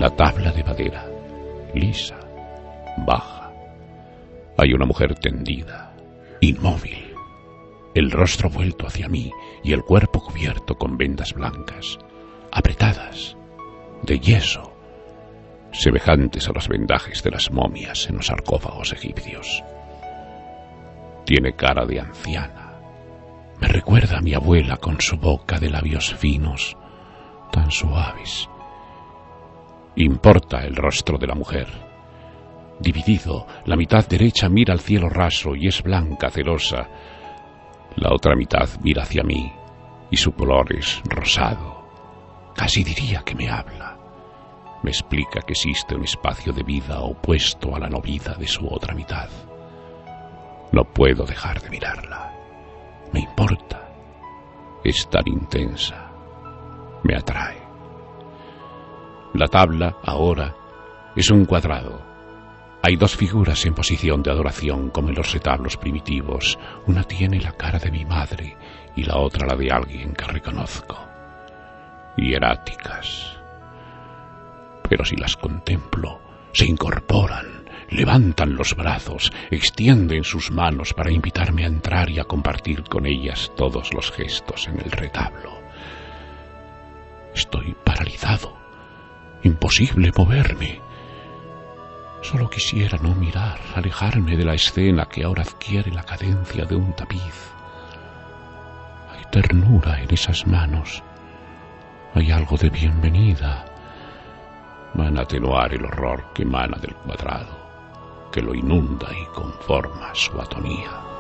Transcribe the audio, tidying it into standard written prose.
La tabla de madera, lisa, baja. Hay una mujer tendida, inmóvil, el rostro vuelto hacia mí y el cuerpo cubierto con vendas blancas, apretadas, de yeso, semejantes a los vendajes de las momias en los sarcófagos egipcios. Tiene cara de anciana. Me recuerda a mi abuela con su boca de labios finos, tan suaves. Importa el rostro de la mujer. Dividido, la mitad derecha mira al cielo raso y es blanca, celosa. La otra mitad mira hacia mí y su color es rosado. Casi diría que me habla. Me explica que existe un espacio de vida opuesto a la no vida de su otra mitad. No puedo dejar de mirarla. Me importa. Es tan intensa. Me atrae. La tabla, ahora, es un cuadrado. Hay dos figuras en posición de adoración como en los retablos primitivos. Una tiene la cara de mi madre y la otra la de alguien que reconozco. Hieráticas. Pero si las contemplo, se incorporan, levantan los brazos, extienden sus manos para invitarme a entrar y a compartir con ellas todos los gestos en el retablo. Estoy paralizado, imposible moverme. Solo quisiera no mirar, alejarme de la escena que ahora adquiere la cadencia de un tapiz. Hay ternura en esas manos, hay algo de bienvenida. Van a atenuar el horror que emana del cuadrado, que lo inunda y conforma su atonía.